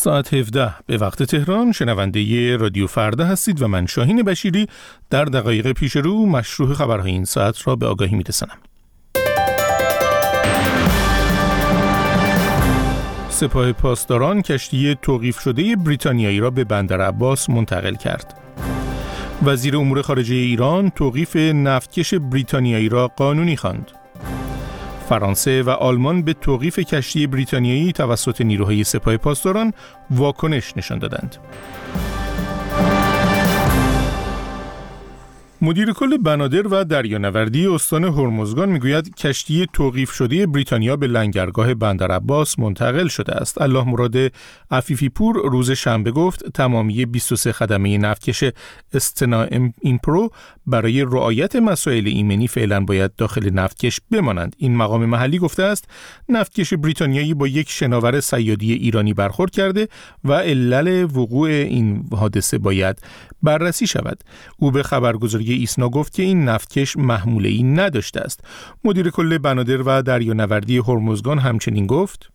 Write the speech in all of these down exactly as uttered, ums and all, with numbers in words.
ساعت هفده به وقت تهران شنونده رادیو فردا هستید و من شاهین بشیری در دقایق پیش رو مشروع خبرهای این ساعت را به آگاهی می‌رسانم. سپاه پاسداران کشتی توقیف شده بریتانیایی را به بندر عباس منتقل کرد. وزیر امور خارجه ایران توقیف نفتکش بریتانیایی را قانونی خواند. فرانسه و آلمان به توقیف کشتی بریتانیایی توسط نیروهای سپاه پاسداران واکنش نشان دادند. مدیر کل بنادر و دریانوردی استان هرمزگان میگوید کشتی توقیف شده بریتانیا به لنگرگاه بندر عباس منتقل شده است. الله مراد عفیفی پور روز شنبه گفت تمامی بیست و سه خدمه نفتکش استنا ایمپرو برای رعایت مسائل ایمنی فعلا باید داخل نفتکش بمانند. این مقام محلی گفته است نفتکش بریتانیایی با یک شناور صیادی ایرانی برخورد کرده و علل وقوع این حادثه باید بررسی شود. او به خبرگزاری ایسنا گفت که این نفتکش محموله‌ای نداشته است. مدیر کل بنادر و دریانوردی هرمزگان همچنین گفت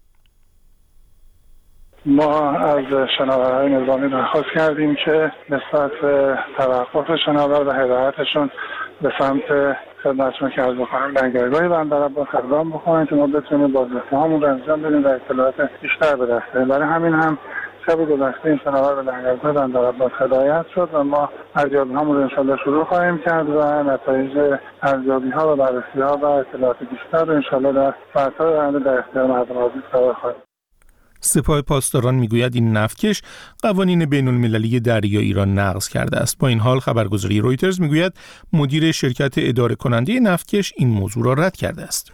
ما از شناورهای نظامی درخواست کردیم که نسبت به توقف شناور و هدایتشون به سمت خدمتشون که عرض بکنم لنگرگاه بندر عباس اقدام بکنن که ما بتونیم بازرسی‌هامون رو انجام بدیم و اطلاعات بیشتر به دست بیاریم. برای همین هم شب گذشته این شناور به لنگرگاه بندر عباس هدایت شد و ما ارزیابی‌هامون رو انشالله شروع خواهیم کرد و نتایج ارزیابی‌ها و بررسی‌ها و اطلاعات بیشتر رو انشالله در ساعت‌های آینده در اختیار مردم عزیز قرار خواهیم. سپاه پاسداران میگوید این نفتکش قوانین بین المللی دریایی را نقض کرده است. با این حال خبرگزاری رویترز میگوید مدیر شرکت اداره کننده نفتکش این موضوع را رد کرده است.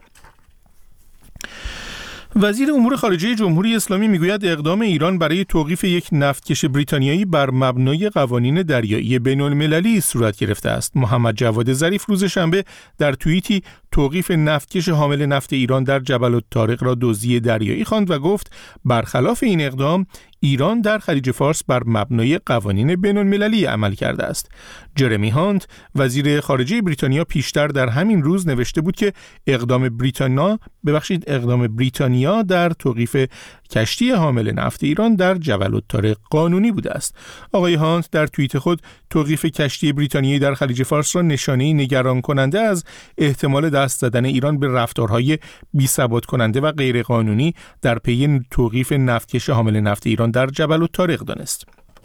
وزیر امور خارجه جمهوری اسلامی میگوید اقدام ایران برای توقیف یک نفتکش بریتانیایی بر مبنای قوانین دریایی بین المللی صورت گرفته است. محمد جواد ظریف روز شنبه در توییتی توقیف نفتکش حامل نفت ایران در جبل الطارق را دزدی دریایی خواند و گفت برخلاف این اقدام ایران در خلیج فارس بر مبنای قوانین بین المللی عمل کرده است. جرمی هانت وزیر خارجه بریتانیا پیشتر در همین روز نوشته بود که اقدام بریتانیا ببخشید اقدام بریتانیا در توقیف کشتی حامل نفت ایران در جبل الطارق قانونی بوده است. آقای هانت در توییت خود توقیف کشتی بریتانیایی در خلیج فارس را نشانه‌ای نگران کننده از احتمال دست زدن ایران به رفتارهای بی‌ثبات کننده و غیرقانونی در پی توقیف نفتکش حامل نفت ایران در جبل الطارق دانست.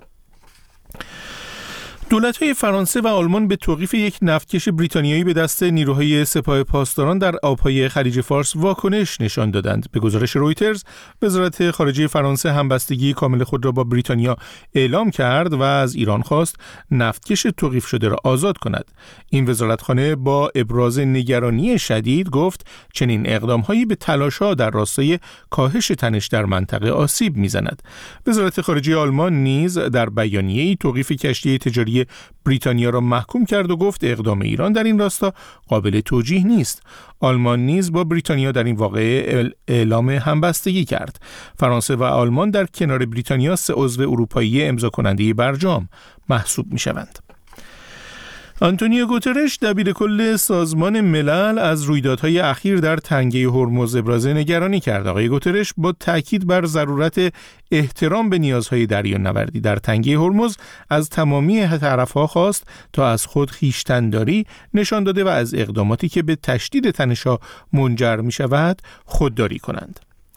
دولت‌های فرانسه و آلمان به توقیف یک نفتکش بریتانیایی به دست نیروهای سپاه پاسداران در آب‌های خلیج فارس واکنش نشان دادند. به گزارش رویترز، وزارت خارجه فرانسه همبستگی کامل خود را با بریتانیا اعلام کرد و از ایران خواست نفتکش توقیف شده را آزاد کند. این وزارتخانه با ابراز نگرانی شدید گفت چنین اقدام‌هایی به تلاش‌ها در راستای کاهش تنش در منطقه آسیب می‌زند. وزارت خارجه آلمان نیز در بیانیه‌ای توقیف کشتی تجاری بریتانیا را محکوم کرد و گفت اقدام ایران در این راستا قابل توجیه نیست. آلمان نیز با بریتانیا در این واقعه اعلام همبستگی کرد. فرانسه و آلمان در کنار بریتانیا سه عضو اروپایی امضا کننده برجام محسوب می‌شوند. آنتونیو گوترش دبیر کل سازمان ملل از رویدادهای اخیر در تنگه هرمز ابراز نگرانی کرد. آقای گوترش با تاکید بر ضرورت احترام به نیازهای دریانوردی در تنگه هرمز از تمامی طرف‌ها خواست تا از خود خویشتن‌داری نشان داده و از اقداماتی که به تشدید تنش‌ها منجر می‌شود خودداری کنند.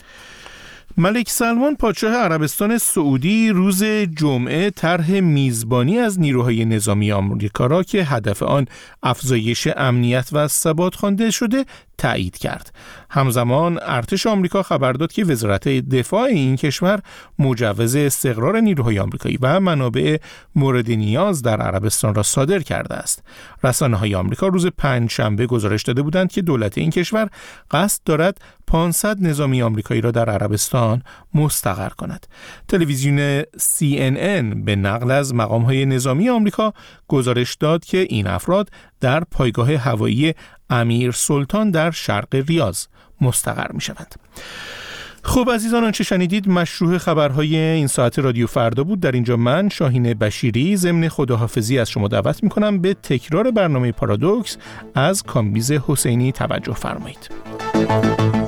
ملک سلمان پادشاه عربستان سعودی روز جمعه طرح میزبانی از نیروهای نظامی آمریکا را که هدف آن افزایش امنیت و ثبات خوانده شده تایید کرد. همزمان ارتش آمریکا خبر داد که وزارت دفاع این کشور مجوز استقرار نیروهای آمریکایی و منابع مورد نیاز در عربستان را صادر کرده است. رسانه‌های آمریکا روز پنجشنبه گزارش داده بودند که دولت این کشور قصد دارد پانصد نظامی آمریکایی را در عربستان مستقر کند. تلویزیون سی ان ان به نقل از مقام‌های نظامی آمریکا گزارش داد که این افراد در پایگاه هوایی امیر سلطان در شرق ریاض مستقر می شوند. خب عزیزان، آنچه شنیدید مشروع خبرهای این ساعت رادیو فردا بود. در اینجا من شاهین بشیری ضمن خداحافظی از شما دعوت می کنم به تکرار برنامه پارادوکس از کامبیز حسینی توجه فرمایید.